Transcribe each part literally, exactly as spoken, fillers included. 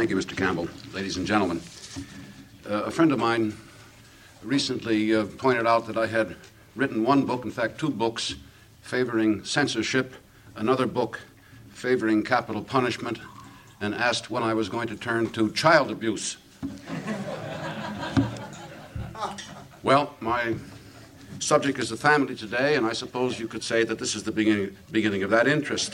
Thank you, Mister Campbell. Ladies and gentlemen, uh, a friend of mine recently uh, pointed out that I had written one book, in fact, two books, favoring censorship, another book favoring capital punishment, and asked when I was going to turn to child abuse. Well, my subject is the family today, and I suppose you could say that this is the beginning, beginning of that interest.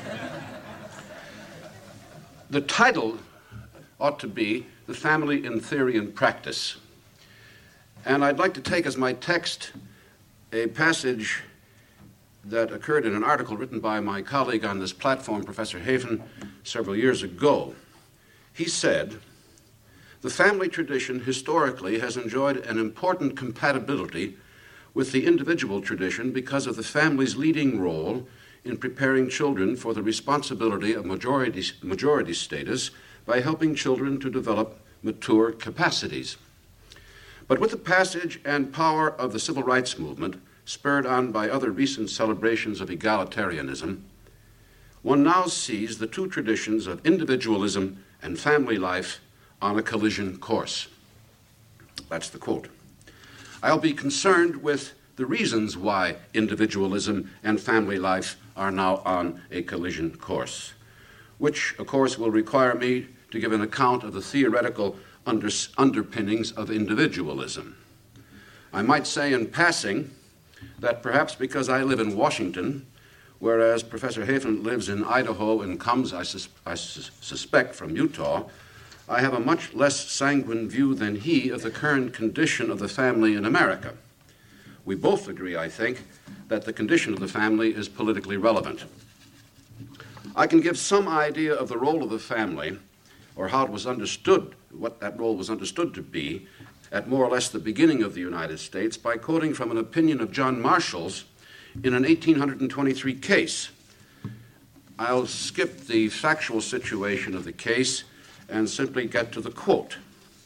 The title ought to be The Family in Theory and Practice. And I'd like to take as my text a passage that occurred in an article written by my colleague on this platform, Professor Hafen, several years ago. He said, "The family tradition historically has enjoyed an important compatibility with the individual tradition because of the family's leading role in preparing children for the responsibility of majority, majority status by helping children to develop mature capacities. But with the passage and power of the civil rights movement, spurred on by other recent celebrations of egalitarianism, one now sees the two traditions of individualism and family life on a collision course." That's the quote. "I'll be concerned with the reasons why individualism and family life are now on a collision course, which, of course, will require me to give an account of the theoretical under, underpinnings of individualism. I might say in passing that perhaps because I live in Washington, whereas Professor Hafen lives in Idaho and comes, I, sus- I sus- suspect, from Utah, I have a much less sanguine view than he of the current condition of the family in America. We both agree, I think, that the condition of the family is politically relevant. I can give some idea of the role of the family, or how it was understood, what that role was understood to be, at more or less the beginning of the United States, by quoting from an opinion of John Marshall's in an eighteen twenty-three case. I'll skip the factual situation of the case and simply get to the quote.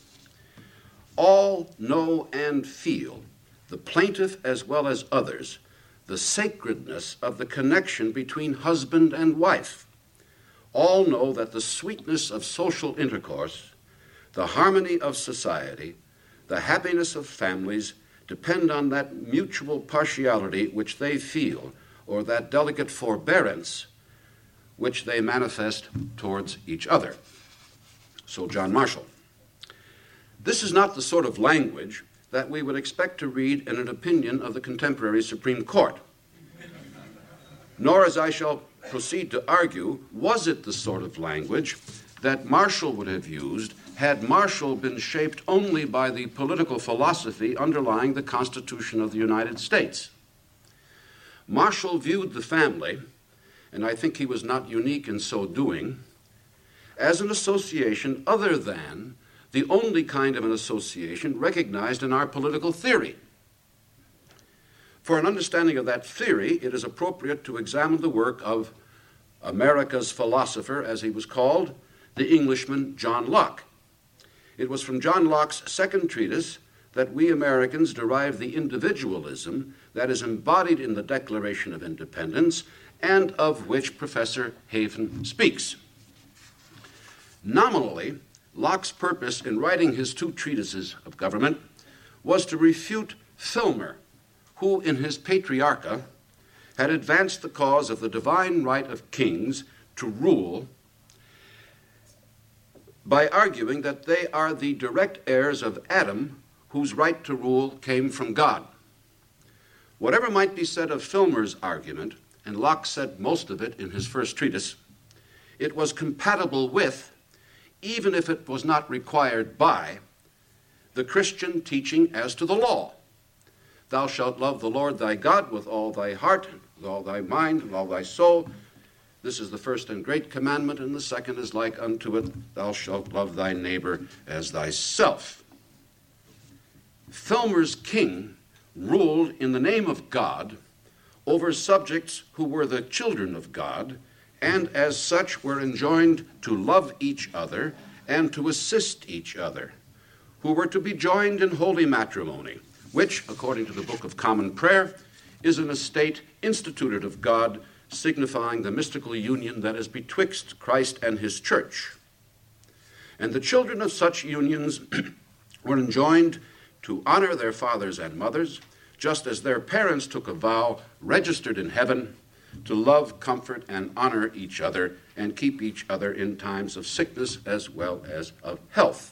"All know and feel, the plaintiff as well as others, the sacredness of the connection between husband and wife. All know that the sweetness of social intercourse, the harmony of society, the happiness of families depend on that mutual partiality which they feel, or that delicate forbearance which they manifest towards each other." So John Marshall. This is not the sort of language that we would expect to read in an opinion of the contemporary Supreme Court. Nor, as I shall proceed to argue, was it the sort of language that Marshall would have used had Marshall been shaped only by the political philosophy underlying the Constitution of the United States. Marshall viewed the family, and I think he was not unique in so doing, as an association other than the only kind of an association recognized in our political theory. For an understanding of that theory, it is appropriate to examine the work of America's philosopher, as he was called, the Englishman John Locke. It was from John Locke's second treatise that we Americans derive the individualism that is embodied in the Declaration of Independence and of which Professor Hafen speaks. Nominally, Locke's purpose in writing his two treatises of government was to refute Filmer, who in his Patriarcha had advanced the cause of the divine right of kings to rule by arguing that they are the direct heirs of Adam, whose right to rule came from God. Whatever might be said of Filmer's argument, and Locke said most of it in his first treatise, it was compatible with, even if it was not required by, the Christian teaching as to the law. Thou shalt love the Lord thy God with all thy heart, with all thy mind, and all thy soul. This is the first and great commandment, and the second is like unto it, thou shalt love thy neighbor as thyself. Filmer's king ruled in the name of God over subjects who were the children of God, and as such were enjoined to love each other and to assist each other, who were to be joined in holy matrimony, which, according to the Book of Common Prayer, is an estate instituted of God, signifying the mystical union that is betwixt Christ and his church. And the children of such unions were enjoined to honor their fathers and mothers, just as their parents took a vow registered in heaven to love, comfort, and honor each other and keep each other in times of sickness as well as of health.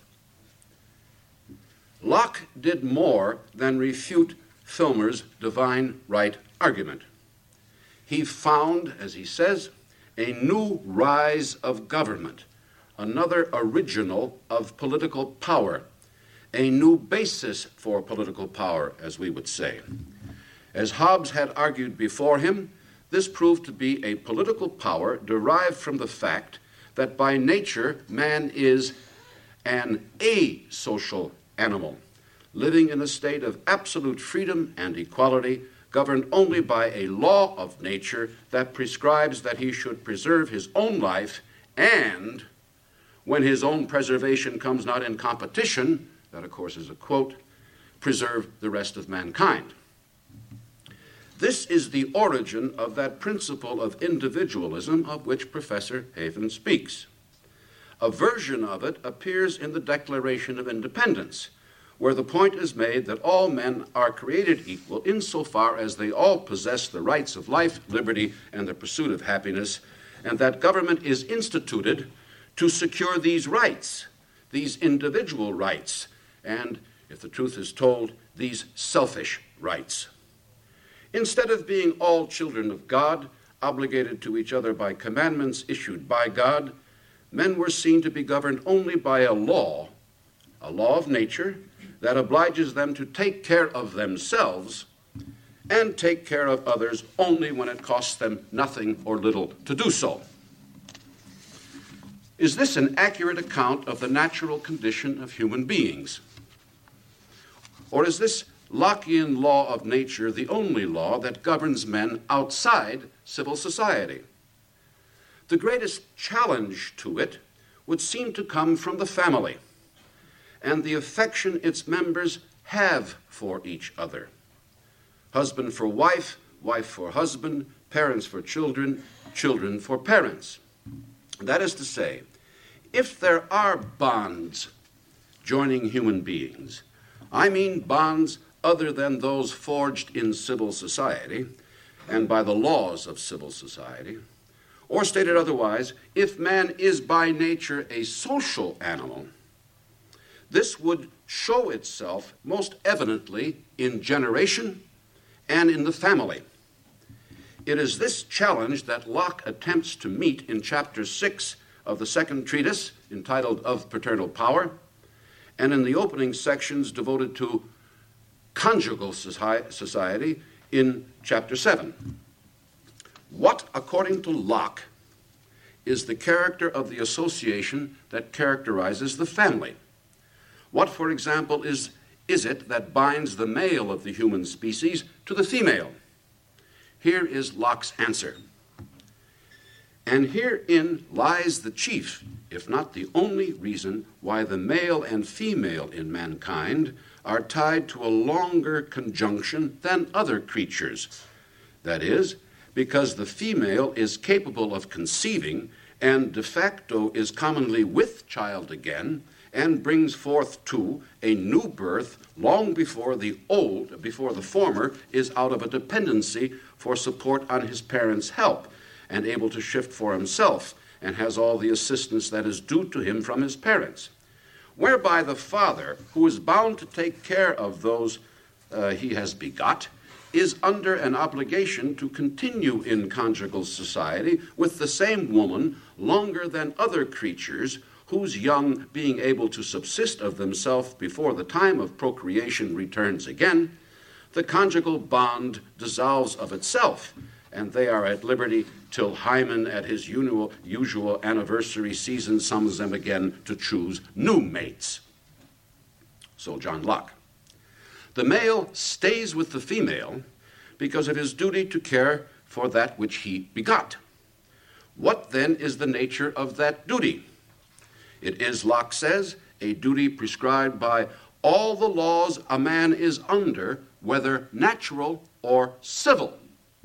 Locke did more than refute Filmer's divine right argument. He found, as he says, a new rise of government, another original of political power, a new basis for political power, as we would say. As Hobbes had argued before him, this proved to be a political power derived from the fact that by nature man is an asocial animal, living in a state of absolute freedom and equality, governed only by a law of nature that prescribes that he should preserve his own life, and when his own preservation comes not in competition, that of course is a quote, preserve the rest of mankind. This is the origin of that principle of individualism of which Professor Haven speaks. A version of it appears in the Declaration of Independence, where the point is made that all men are created equal insofar as they all possess the rights of life, liberty, and the pursuit of happiness, and that government is instituted to secure these rights, these individual rights, and, if the truth is told, these selfish rights. Instead of being all children of God, obligated to each other by commandments issued by God, men were seen to be governed only by a law, a law of nature, that obliges them to take care of themselves and take care of others only when it costs them nothing or little to do so. Is this an accurate account of the natural condition of human beings? Or is this Lockean law of nature the only law that governs men outside civil society? The greatest challenge to it would seem to come from the family and the affection its members have for each other. Husband for wife, wife for husband, parents for children, children for parents. That is to say, if there are bonds joining human beings, I mean bonds other than those forged in civil society and by the laws of civil society, or stated otherwise, if man is by nature a social animal, this would show itself most evidently in generation and in the family. It is this challenge that Locke attempts to meet in chapter six of the second treatise, entitled Of Paternal Power, and in the opening sections devoted to conjugal society in chapter seven. What, according to Locke, is the character of the association that characterizes the family? What, for example, is, is it that binds the male of the human species to the female? Here is Locke's answer. And herein lies the chief, if not the only reason why the male and female in mankind are tied to a longer conjunction than other creatures. That is, because the female is capable of conceiving and de facto is commonly with child again, and brings forth too a new birth long before the old, before the former is out of a dependency for support on his parents' help and able to shift for himself and has all the assistance that is due to him from his parents. Whereby the father, who is bound to take care of those uh, he has begot, is under an obligation to continue in conjugal society with the same woman longer than other creatures whose young, being able to subsist of themselves before the time of procreation returns again, the conjugal bond dissolves of itself, and they are at liberty till Hymen at his usual, usual anniversary season summons them again to choose new mates. So John Locke. The male stays with the female because of his duty to care for that which he begot. What then is the nature of that duty? It is, Locke says, a duty prescribed by all the laws a man is under, whether natural or civil.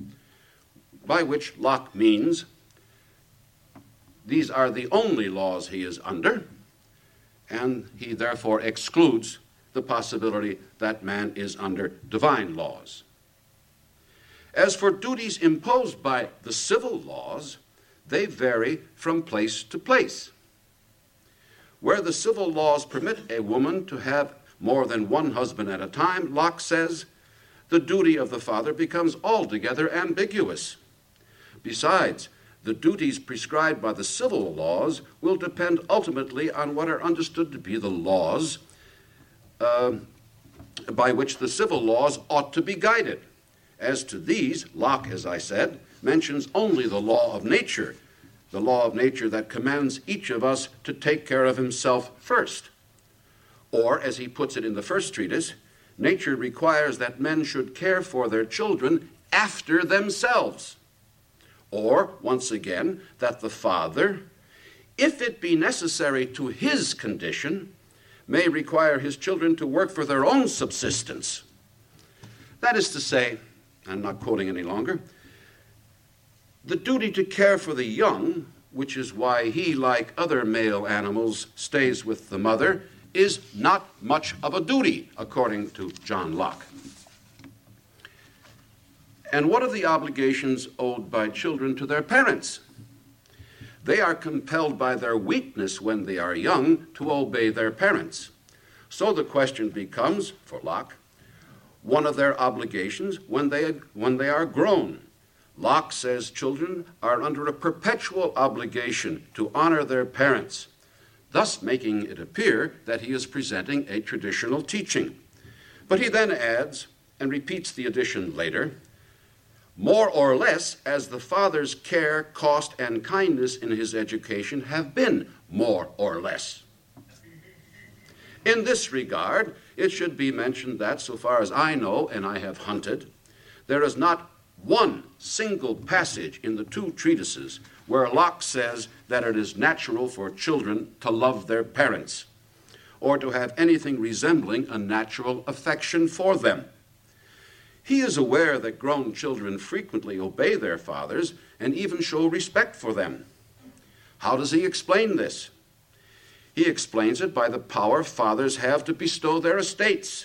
By which Locke means these are the only laws he is under, and he therefore excludes the possibility that man is under divine laws. As for duties imposed by the civil laws, they vary from place to place. Where the civil laws permit a woman to have more than one husband at a time, Locke says, the duty of the father becomes altogether ambiguous. Besides, the duties prescribed by the civil laws will depend ultimately on what are understood to be the laws uh, by which the civil laws ought to be guided. As to these, Locke, as I said, mentions only the law of nature, the law of nature that commands each of us to take care of himself first. Or, as he puts it in the first treatise, nature requires that men should care for their children after themselves. Or, once again, that the father, if it be necessary to his condition, may require his children to work for their own subsistence. That is to say, I'm not quoting any longer, the duty to care for the young, which is why he, like other male animals, stays with the mother, is not much of a duty, according to John Locke. And what are the obligations owed by children to their parents? They are compelled by their weakness when they are young to obey their parents. So the question becomes, for Locke, one of their obligations when they, when they are grown. Locke says children are under a perpetual obligation to honor their parents, thus making it appear that he is presenting a traditional teaching. But he then adds, and repeats the addition later, more or less as the father's care, cost, and kindness in his education have been more or less. In this regard, it should be mentioned that, so far as I know, and I have hunted, there is not one single passage in the two treatises where Locke says that it is natural for children to love their parents or to have anything resembling a natural affection for them. He is aware that grown children frequently obey their fathers and even show respect for them. How does he explain this? He explains it by the power fathers have to bestow their estates.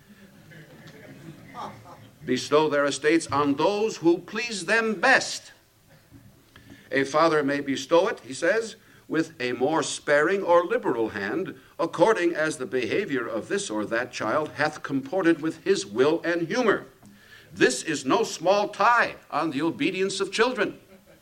Bestow their estates on those who please them best. A father may bestow it, he says, with a more sparing or liberal hand, according as the behavior of this or that child hath comported with his will and humor. This is no small tie on the obedience of children.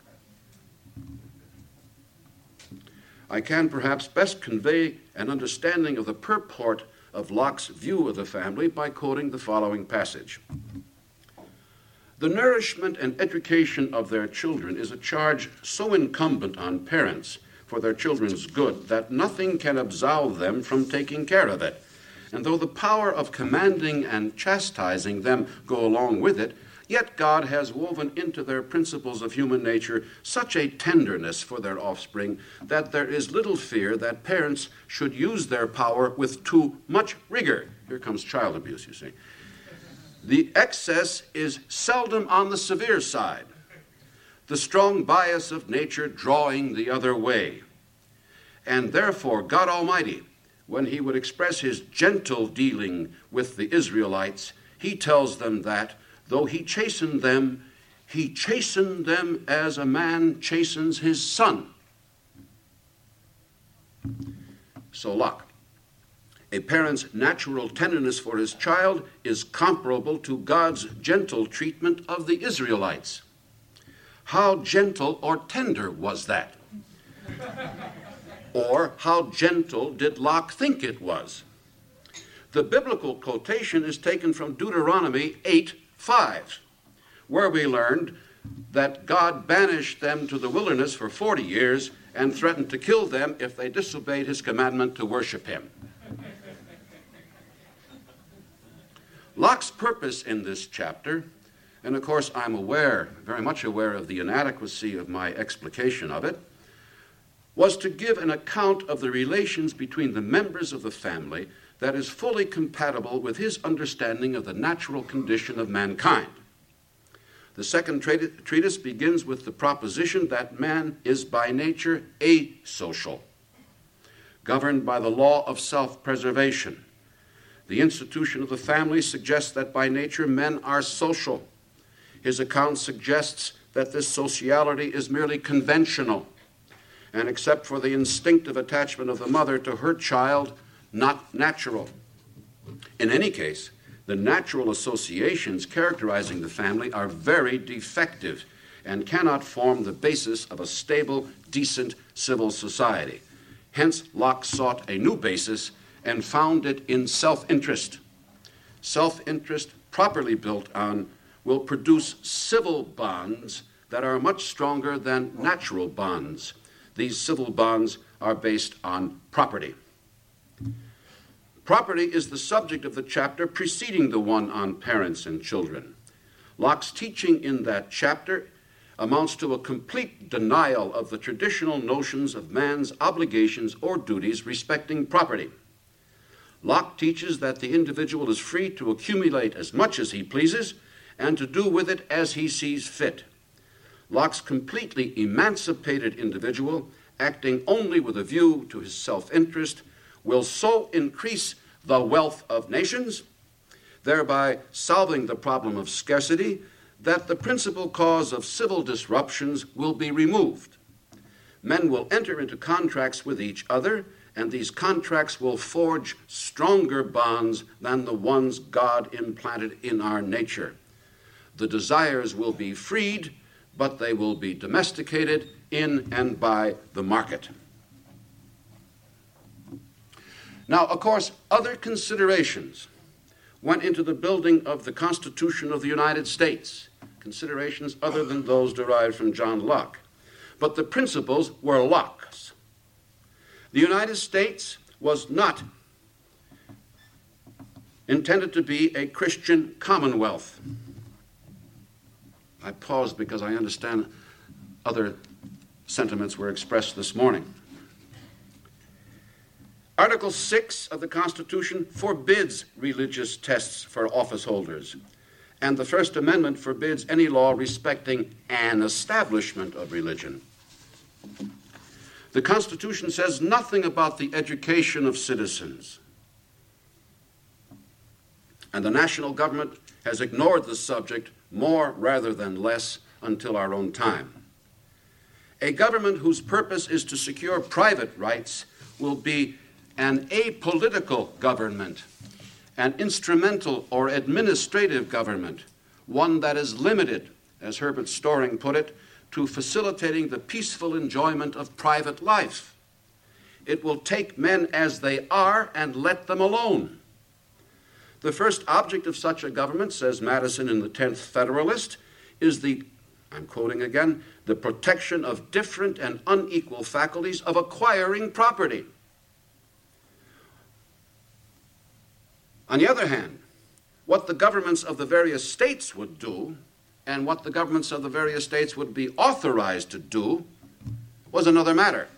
I can perhaps best convey an understanding of the purport of Locke's view of the family by quoting the following passage. The nourishment and education of their children is a charge so incumbent on parents for their children's good that nothing can absolve them from taking care of it. And though the power of commanding and chastising them go along with it, yet God has woven into their principles of human nature such a tenderness for their offspring that there is little fear that parents should use their power with too much rigor. Here comes child abuse, you see. The excess is seldom on the severe side, the strong bias of nature drawing the other way. And therefore, God Almighty, when he would express his gentle dealing with the Israelites, he tells them that, though he chastened them, he chastened them as a man chastens his son. So Locke. A parent's natural tenderness for his child is comparable to God's gentle treatment of the Israelites. How gentle or tender was that? Or how gentle did Locke think it was? The biblical quotation is taken from Deuteronomy eight five, where we learned that God banished them to the wilderness for forty years and threatened to kill them if they disobeyed his commandment to worship him. Locke's purpose in this chapter, and of course I'm aware, very much aware of the inadequacy of my explication of it, was to give an account of the relations between the members of the family that is fully compatible with his understanding of the natural condition of mankind. The second treatise begins with the proposition that man is by nature asocial. governed by the law of self-preservation. The institution of the family suggests that by nature men are social. His account suggests that this sociality is merely conventional, and except for the instinctive attachment of the mother to her child, not natural. In any case, the natural associations characterizing the family are very defective and cannot form the basis of a stable, decent civil society. Hence, Locke sought a new basis and found it in self-interest. Self-interest, properly built on, will produce civil bonds that are much stronger than natural bonds. These civil bonds are based on property. Property is the subject of the chapter preceding the one on parents and children. Locke's teaching in that chapter amounts to a complete denial of the traditional notions of man's obligations or duties respecting property. Locke teaches that the individual is free to accumulate as much as he pleases and to do with it as he sees fit. Locke's completely emancipated individual, acting only with a view to his self-interest, will so increase the wealth of nations, thereby solving the problem of scarcity, that the principal cause of civil disruptions will be removed. Men will enter into contracts with each other, and these contracts will forge stronger bonds than the ones God implanted in our nature. The desires will be freed, but they will be domesticated in and by the market. Now, of course, other considerations went into the building of the Constitution of the United States, considerations other than those derived from John Locke. But the principles were Locke's. The United States was not intended to be a Christian commonwealth. I paused because I understand other sentiments were expressed this morning. Article six of the Constitution forbids religious tests for office holders, and the First Amendment forbids any law respecting an establishment of religion. The Constitution says nothing about the education of citizens, and the national government has ignored the subject more rather than less until our own time. A government whose purpose is to secure private rights will be an apolitical government, an instrumental or administrative government, one that is limited, as Herbert Storing put it, to facilitating the peaceful enjoyment of private life. It will take men as they are and let them alone. The first object of such a government, says Madison in the tenth Federalist, is the, I'm quoting again, the protection of different and unequal faculties of acquiring property. On the other hand, what the governments of the various states would do and what the governments of the various states would be authorized to do was another matter.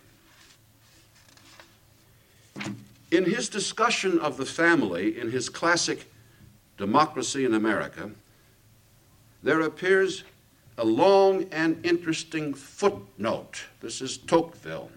In his discussion of the family in his classic Democracy in America, there appears a long and interesting footnote. This is Tocqueville.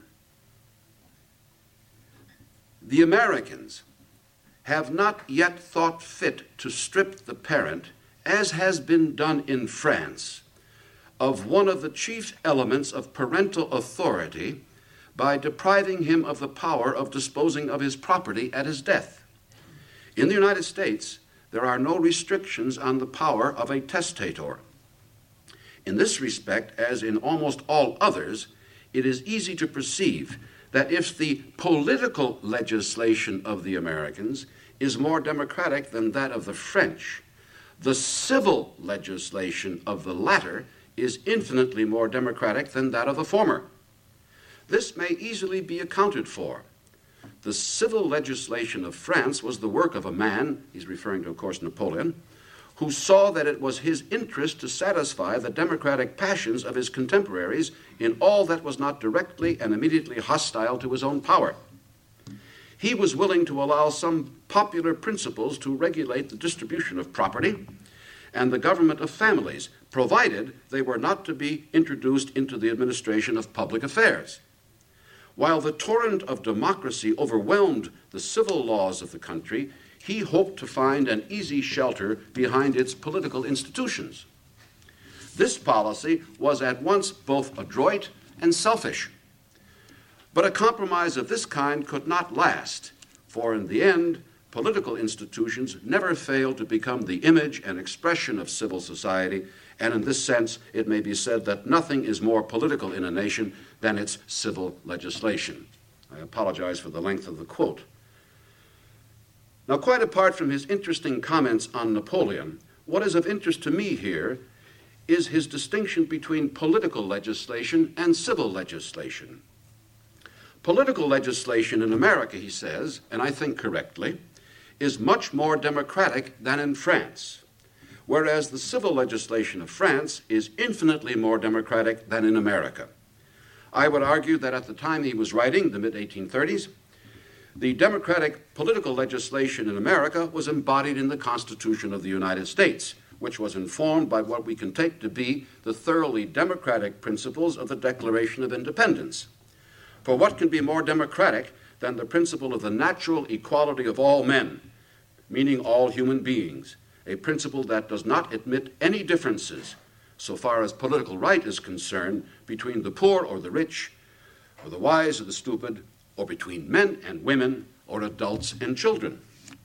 The Americans have not yet thought fit to strip the parent, as has been done in France, of one of the chief elements of parental authority by depriving him of the power of disposing of his property at his death. In the United States, there are no restrictions on the power of a testator. In this respect, as in almost all others, it is easy to perceive that if the political legislation of the Americans is more democratic than that of the French, the civil legislation of the latter is infinitely more democratic than that of the former. This may easily be accounted for. The civil legislation of France was the work of a man, he's referring to, of course, Napoleon, who saw that it was his interest to satisfy the democratic passions of his contemporaries in all that was not directly and immediately hostile to his own power. He was willing to allow some popular principles to regulate the distribution of property and the government of families, provided they were not to be introduced into the administration of public affairs. While the torrent of democracy overwhelmed the civil laws of the country, he hoped to find an easy shelter behind its political institutions. This policy was at once both adroit and selfish. But a compromise of this kind could not last, for in the end, political institutions never failed to become the image and expression of civil society, and in this sense, it may be said that nothing is more political in a nation than its civil legislation. I apologize for the length of the quote. Now, quite apart from his interesting comments on Napoleon, what is of interest to me here is his distinction between political legislation and civil legislation. Political legislation in America, he says, and I think correctly, is much more democratic than in France, whereas the civil legislation of France is infinitely more democratic than in America. I would argue that at the time he was writing, the mid eighteen thirties, the democratic political legislation in America was embodied in the Constitution of the United States, which was informed by what we can take to be the thoroughly democratic principles of the Declaration of Independence. For what can be more democratic than the principle of the natural equality of all men, meaning all human beings, a principle that does not admit any differences, so far as political right is concerned, between the poor or the rich, or the wise or the stupid, or between men and women, or adults and children.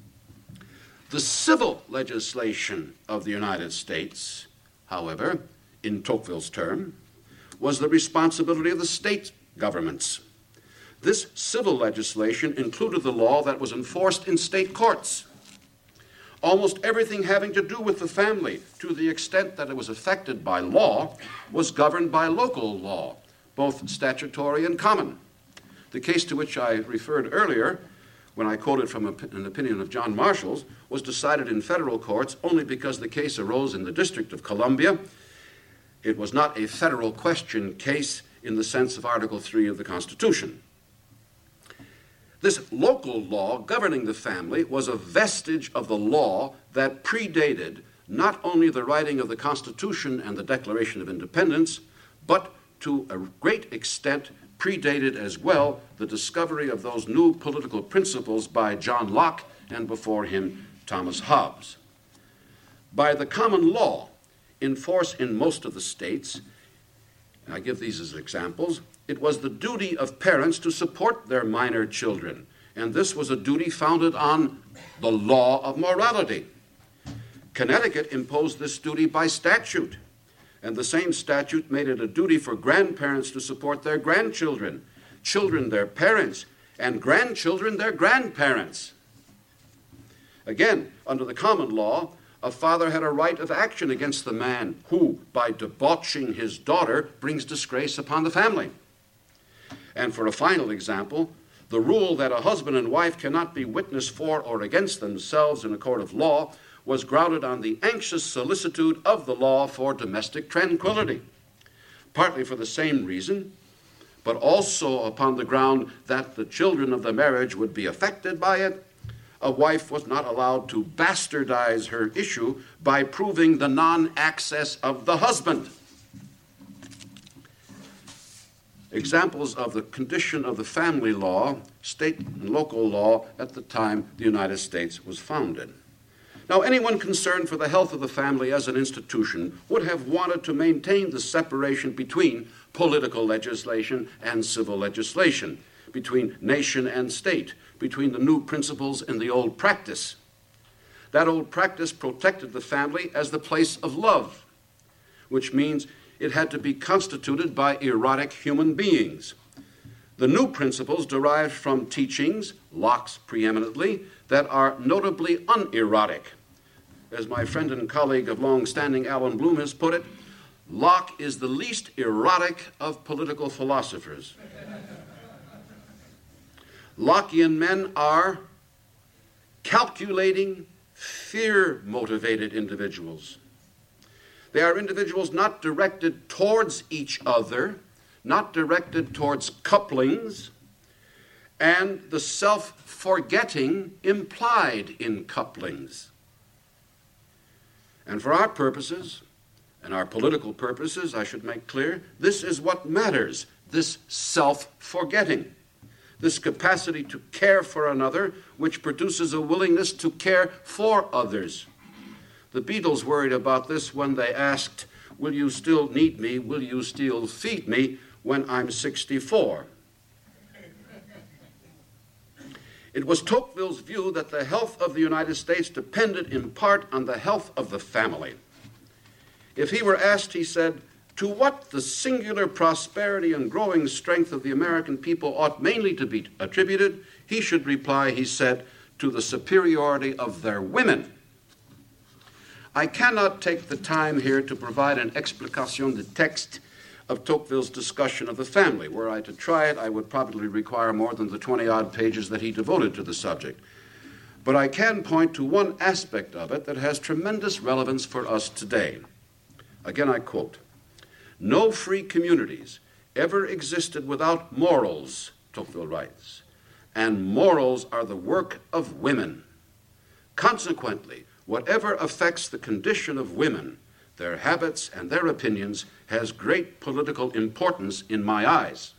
The civil legislation of the United States, however, in Tocqueville's term, was the responsibility of the state governments. This civil legislation included the law that was enforced in state courts. Almost everything having to do with the family, to the extent that it was affected by law, was governed by local law, both statutory and common. The case to which I referred earlier, when I quoted from a, an opinion of John Marshall's, was decided in federal courts only because the case arose in the District of Columbia. It was not a federal question case in the sense of Article three of the Constitution. This local law governing the family was a vestige of the law that predated not only the writing of the Constitution and the Declaration of Independence, but to a great extent predated as well the discovery of those new political principles by John Locke and before him Thomas Hobbes. By the common law in force in most of the states, and I give these as examples, it was the duty of parents to support their minor children, and this was a duty founded on the law of morality. Connecticut imposed this duty by statute, and the same statute made it a duty for grandparents to support their grandchildren, children their parents, and grandchildren their grandparents. Again, under the common law, a father had a right of action against the man who, by debauching his daughter, brings disgrace upon the family. And for a final example, the rule that a husband and wife cannot be witness for or against themselves in a court of law was grounded on the anxious solicitude of the law for domestic tranquility, partly for the same reason, but also upon the ground that the children of the marriage would be affected by it. A wife was not allowed to bastardize her issue by proving the non-access of the husband. Examples of the condition of the family law, state and local law, at the time the United States was founded. Now, anyone concerned for the health of the family as an institution would have wanted to maintain the separation between political legislation and civil legislation, between nation and state, between the new principles and the old practice. That old practice protected the family as the place of love, which means it had to be constituted by erotic human beings. The new principles derived from teachings, Locke's preeminently, that are notably unerotic. As my friend and colleague of long-standing Alan Bloom has put it, Locke is the least erotic of political philosophers. Lockean men are calculating, fear-motivated individuals. They are individuals not directed towards each other, not directed towards couplings, and the self-forgetting implied in couplings. And for our purposes, and our political purposes, I should make clear, this is what matters, this self-forgetting. this capacity to care for another, which produces a willingness to care for others. The Beatles worried about this when they asked, "Will you still need me? Will you still feed me when I'm sixty-four?" It was Tocqueville's view that the health of the United States depended in part on the health of the family. If he were asked, he said, to what the singular prosperity and growing strength of the American people ought mainly to be attributed, he should reply, he said, to the superiority of their women. I cannot take the time here to provide an explication de texte of Tocqueville's discussion of the family. Were I to try it, I would probably require more than the twenty-odd pages that he devoted to the subject. But I can point to one aspect of it that has tremendous relevance for us today. Again, I quote, "No free communities ever existed without morals," Tocqueville writes, "and morals are the work of women. Consequently, whatever affects the condition of women, their habits and their opinions, has great political importance in my eyes."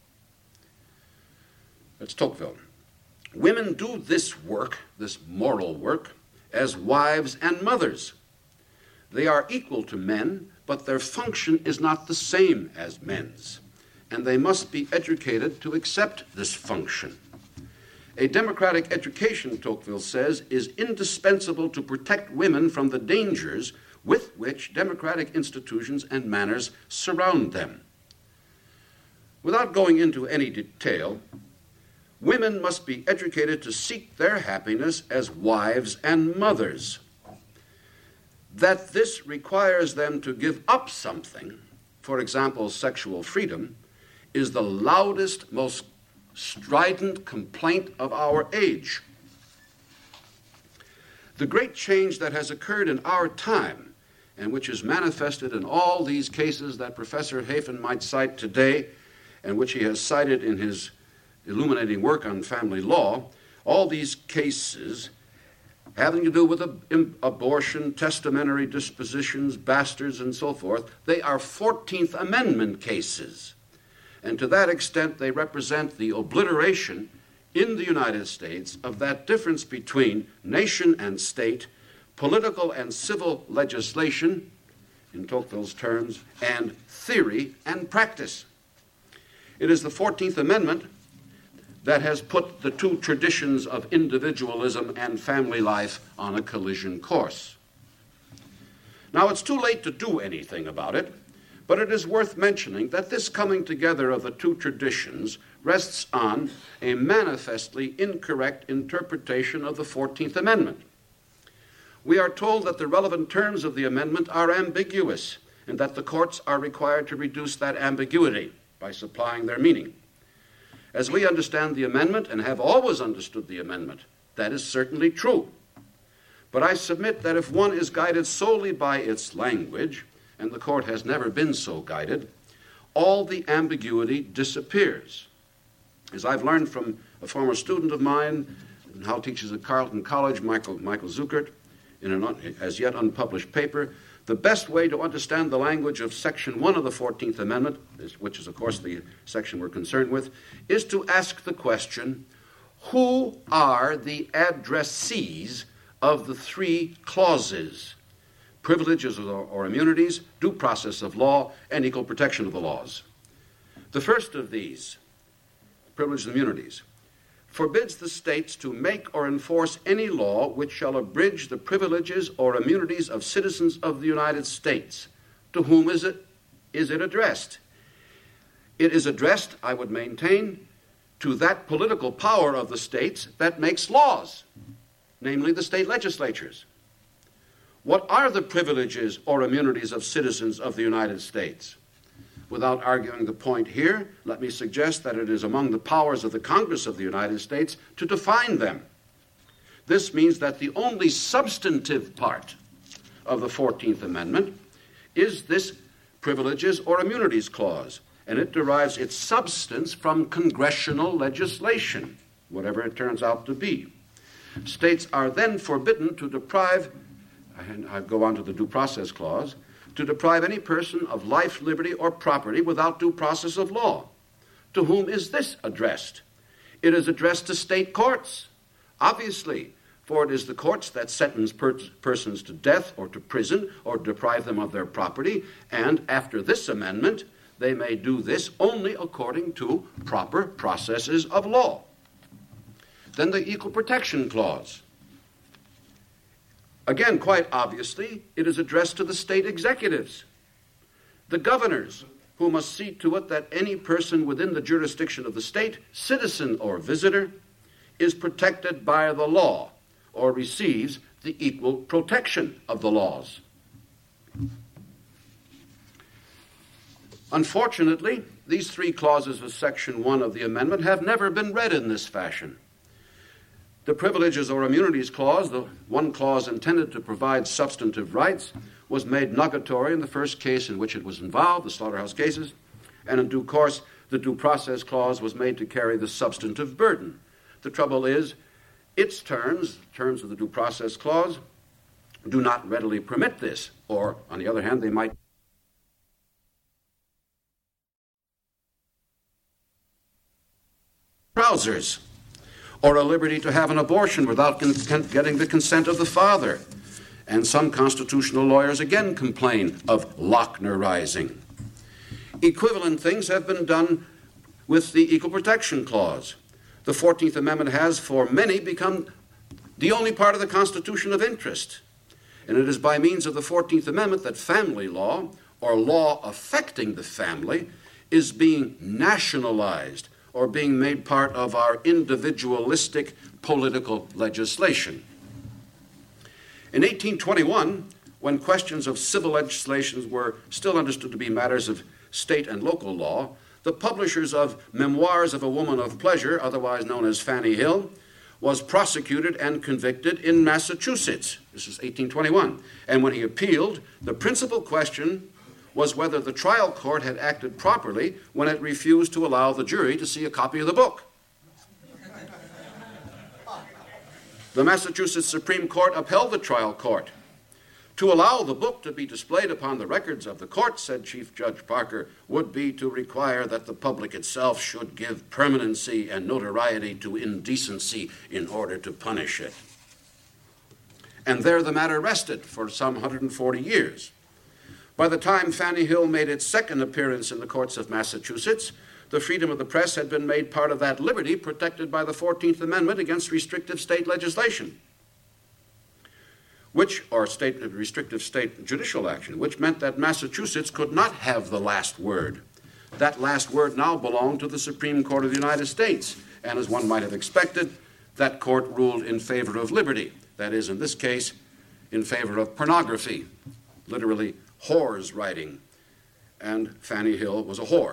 That's Tocqueville. Women do this work, this moral work, as wives and mothers. They are equal to men, but their function is not the same as men's, and they must be educated to accept this function. A democratic education, Tocqueville says, is indispensable to protect women from the dangers with which democratic institutions and manners surround them. Without going into any detail, women must be educated to seek their happiness as wives and mothers. That this requires them to give up something, for example, sexual freedom, is the loudest, most strident complaint of our age. The great change that has occurred in our time, and which is manifested in all these cases that Professor Hafen might cite today, and which he has cited in his illuminating work on family law, all these cases having to do with ab- abortion, testamentary dispositions, bastards, and so forth, they are fourteenth Amendment cases. And to that extent, they represent the obliteration in the United States of that difference between nation and state, political and civil legislation, in Tocqueville's terms, and theory and practice. It is the fourteenth Amendment that has put the two traditions of individualism and family life on a collision course. Now, it's too late to do anything about it, but it is worth mentioning that this coming together of the two traditions rests on a manifestly incorrect interpretation of the fourteenth Amendment. We are told that the relevant terms of the amendment are ambiguous and that the courts are required to reduce that ambiguity by supplying their meaning. As we understand the amendment and have always understood the amendment, that is certainly true. But I submit that if one is guided solely by its language, and the court has never been so guided, all the ambiguity disappears. As I've learned from a former student of mine, who now teaches at Carleton College, Michael, Michael Zuckert, in an un, as yet unpublished paper, the best way to understand the language of Section one of the fourteenth Amendment, which is, of course, the section we're concerned with, is to ask the question, who are the addressees of the three clauses? Privileges or, or immunities, due process of law, and equal protection of the laws. The first of these, privileges and immunities, forbids the states to make or enforce any law which shall abridge the privileges or immunities of citizens of the United States. To whom is it, is it addressed? It is addressed, I would maintain, to that political power of the states that makes laws, namely the state legislatures. What are the privileges or immunities of citizens of the United States? Without arguing the point here, let me suggest that it is among the powers of the Congress of the United States to define them. This means that the only substantive part of the fourteenth Amendment is this privileges or immunities clause, and it derives its substance from congressional legislation, whatever it turns out to be. States are then forbidden to deprive, and I go on to the due process clause, to deprive any person of life, liberty, or property without due process of law. To whom is this addressed? It is addressed to state courts, obviously, for it is the courts that sentence per- persons to death or to prison or deprive them of their property, and after this amendment, they may do this only according to proper processes of law. Then the Equal Protection Clause. Again, quite obviously, it is addressed to the state executives, the governors, who must see to it that any person within the jurisdiction of the state, citizen or visitor, is protected by the law or receives the equal protection of the laws. Unfortunately, these three clauses of Section one of the amendment have never been read in this fashion. The Privileges or Immunities Clause, the one clause intended to provide substantive rights, was made nugatory in the first case in which it was involved, the slaughterhouse cases, and in due course, the Due Process Clause was made to carry the substantive burden. The trouble is, its terms, terms of the Due Process Clause, do not readily permit this, or, on the other hand, they might trousers, or a liberty to have an abortion without con- getting the consent of the father. And some constitutional lawyers again complain of Lochnerizing. Equivalent things have been done with the Equal Protection Clause. The fourteenth Amendment has, for many, become the only part of the Constitution of interest. And it is by means of the fourteenth Amendment that family law, or law affecting the family, is being nationalized, or being made part of our individualistic political legislation. In eighteen twenty-one, when questions of civil legislation were still understood to be matters of state and local law, the publishers of Memoirs of a Woman of Pleasure, otherwise known as Fanny Hill, was prosecuted and convicted in Massachusetts. This is eighteen twenty-one. And when he appealed, the principal question was whether the trial court had acted properly when it refused to allow the jury to see a copy of the book. The Massachusetts Supreme Court upheld the trial court. To allow the book to be displayed upon the records of the court, said Chief Judge Parker, would be to require that the public itself should give permanency and notoriety to indecency in order to punish it. And there the matter rested for some one hundred forty years. By the time Fanny Hill made its second appearance in the courts of Massachusetts, the freedom of the press had been made part of that liberty protected by the fourteenth Amendment against restrictive state legislation, which, or state restrictive state judicial action, which meant that Massachusetts could not have the last word. That last word now belonged to the Supreme Court of the United States, and as one might have expected, that court ruled in favor of liberty, that is, in this case, in favor of pornography, literally whore's writing, and Fanny Hill was a whore.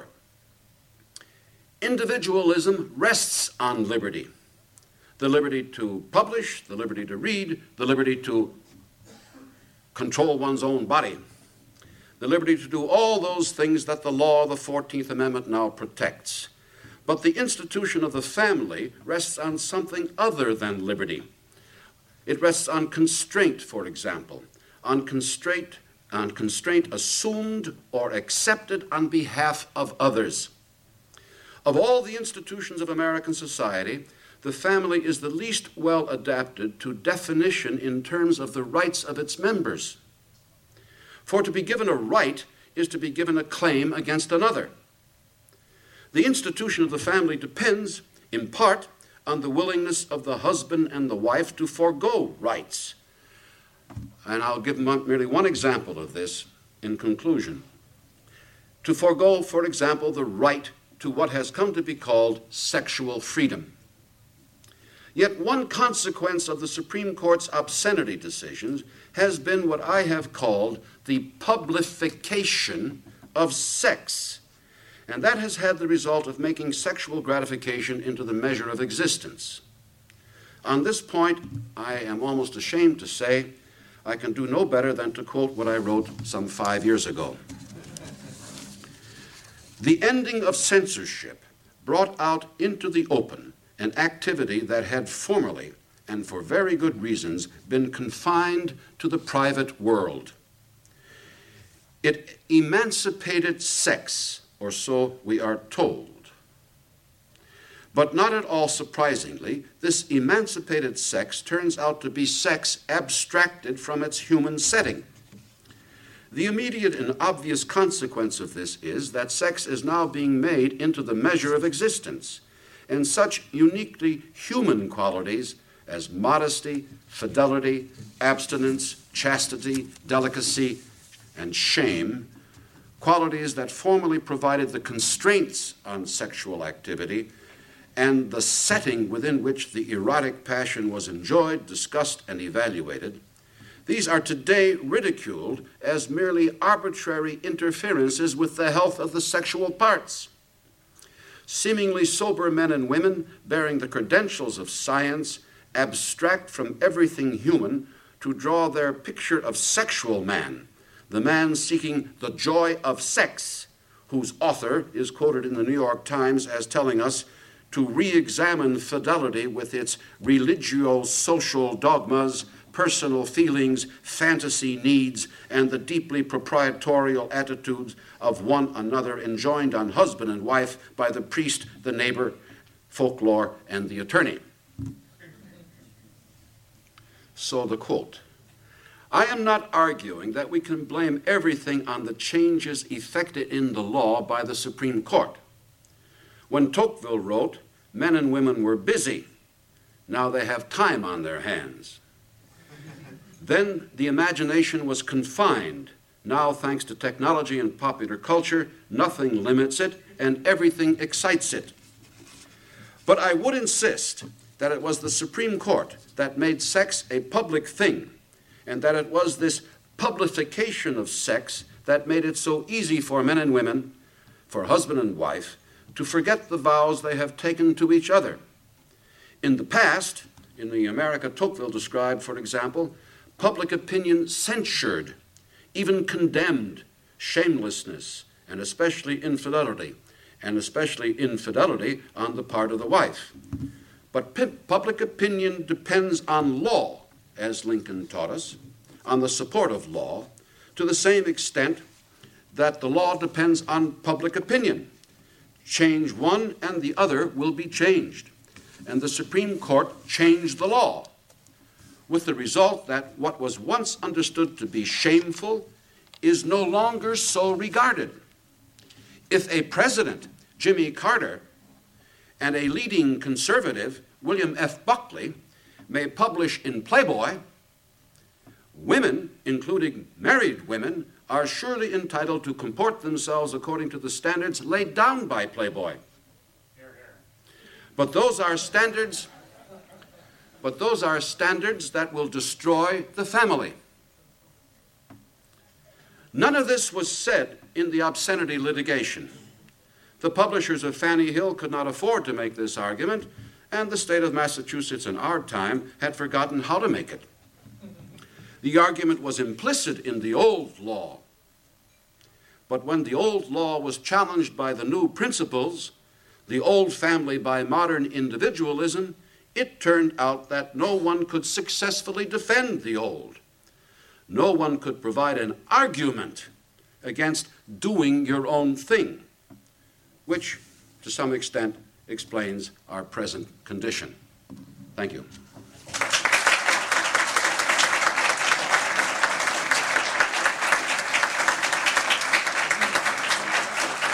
Individualism rests on liberty. The liberty to publish, the liberty to read, the liberty to control one's own body, the liberty to do all those things that the law of the fourteenth Amendment now protects. But the institution of the family rests on something other than liberty. It rests on constraint, for example, on constraint on constraint assumed or accepted on behalf of others. Of all the institutions of American society, the family is the least well adapted to definition in terms of the rights of its members. For to be given a right is to be given a claim against another. The institution of the family depends, in part, on the willingness of the husband and the wife to forego rights. And I'll give merely one example of this in conclusion. To forego, for example, the right to what has come to be called sexual freedom. Yet one consequence of the Supreme Court's obscenity decisions has been what I have called the publification of sex. And that has had the result of making sexual gratification into the measure of existence. On this point, I am almost ashamed to say I can do no better than to quote what I wrote some five years ago. The ending of censorship brought out into the open an activity that had formerly, and for very good reasons, been confined to the private world. It emancipated sex, or so we are told. But not at all surprisingly, this emancipated sex turns out to be sex abstracted from its human setting. The immediate and obvious consequence of this is that sex is now being made into the measure of existence, and such uniquely human qualities as modesty, fidelity, abstinence, chastity, delicacy, and shame, qualities that formerly provided the constraints on sexual activity and the setting within which the erotic passion was enjoyed, discussed, and evaluated, these are today ridiculed as merely arbitrary interferences with the health of the sexual parts. Seemingly sober men and women bearing the credentials of science abstract from everything human to draw their picture of sexual man, the man seeking the joy of sex, whose author is quoted in the New York Times as telling us to re-examine fidelity with its religio-social dogmas, personal feelings, fantasy needs, and the deeply proprietorial attitudes of one another enjoined on husband and wife by the priest, the neighbor, folklore, and the attorney. So the quote, I am not arguing that we can blame everything on the changes effected in the law by the Supreme Court. When Tocqueville wrote, men and women were busy. Now they have time on their hands. Then the imagination was confined. Now, thanks to technology and popular culture, nothing limits it and everything excites it. But I would insist that it was the Supreme Court that made sex a public thing, and that it was this publification of sex that made it so easy for men and women, for husband and wife, to forget the vows they have taken to each other. In the past, in the America Tocqueville described, for example, public opinion censured, even condemned, shamelessness, and especially infidelity, and especially infidelity on the part of the wife. But public opinion depends on law, as Lincoln taught us, on the support of law, to the same extent that the law depends on public opinion. Change one and the other will be changed. And the Supreme Court changed the law, with the result that what was once understood to be shameful is no longer so regarded. If a president, Jimmy Carter, and a leading conservative, William F. Buckley, may publish in Playboy, women, including married women, are surely entitled to comport themselves according to the standards laid down by Playboy. But those are standards, but those are standards that will destroy the family. None of this was said in the obscenity litigation. The publishers of Fanny Hill could not afford to make this argument, and the state of Massachusetts in our time had forgotten how to make it. The argument was implicit in the old law. But when the old law was challenged by the new principles, the old family by modern individualism, it turned out that no one could successfully defend the old. No one could provide an argument against doing your own thing, which, to some extent, explains our present condition. Thank you.